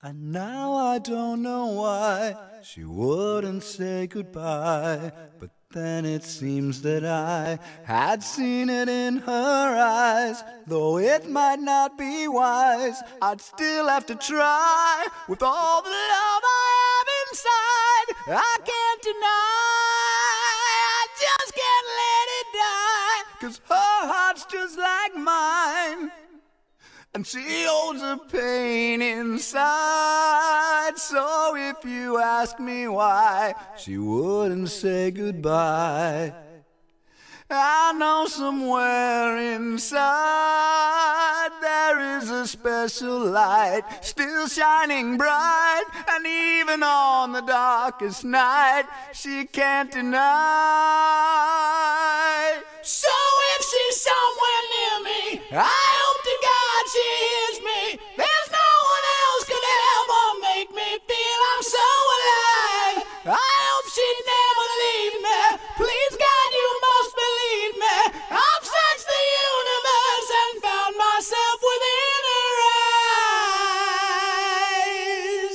And now I don't know why she wouldn't say goodbye. But then it seems that I had seen it in her eyes. Though it might not be wise, I'd still have to try. With all the love I have inside, I can't deny, I just can't let it die. 'Cause her heart's just like mine, and she holds a pain inside. So if you ask me why she wouldn't say goodbye, I know somewhere inside there is a special light still shining bright. And even on the darkest night, she can't deny. So if she's somewhere near me, I hope to God she hears me. There's no one else could ever make me feel I'm so alive. I hope she'd never leave me. Please God, you must believe me. I've searched the universe and found myself within her eyes.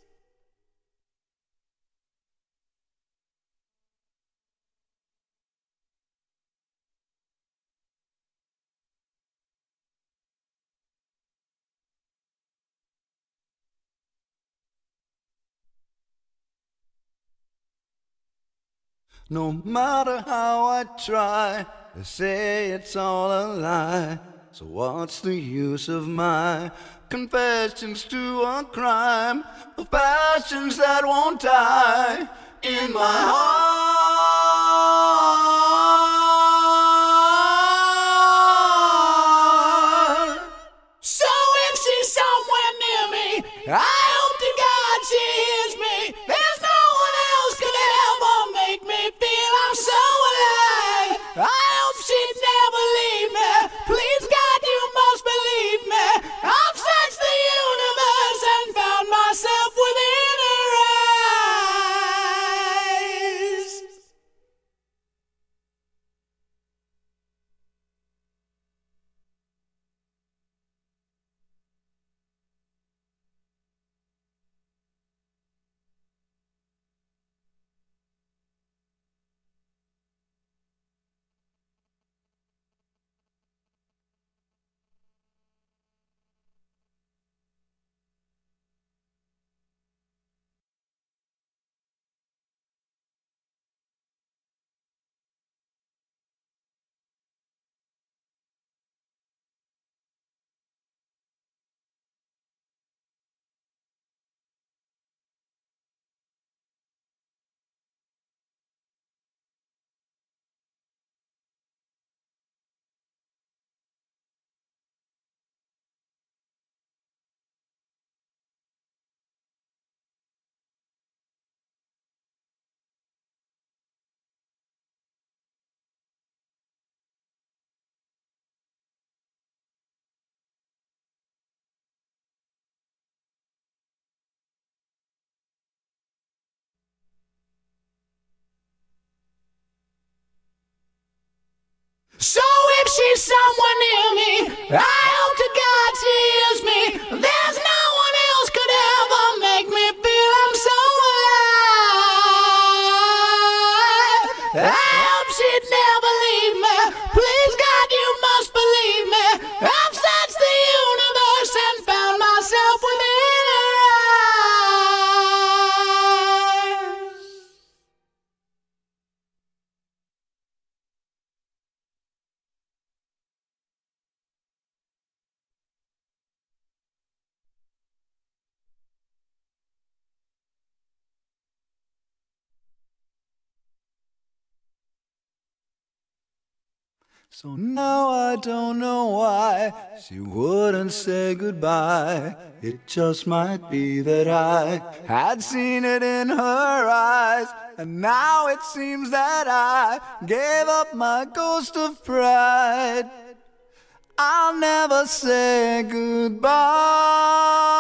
No matter how I try, they say it's all a lie. So what's the use of my confessions to a crime, of passions that won't die in my heart? So if she's somewhere near me, I hope to God she hears me. There's no one else could ever make me feel I'm so alive. I hope she'd never leave me. Please God, you must believe me. I've searched the universe and found myself within her eyes. So if she's somewhere near me, I hope to God she hears me. There's no one else could ever make me feel I'm so alive. I hope she'd never leave me. Please God, you must believe me. I've searched the universe and found myself within her eyes. So now I don't know why she wouldn't say goodbye. It just might be that I had seen it in her eyes. And now it seems that I gave up my ghost of pride. I'll never say goodbye.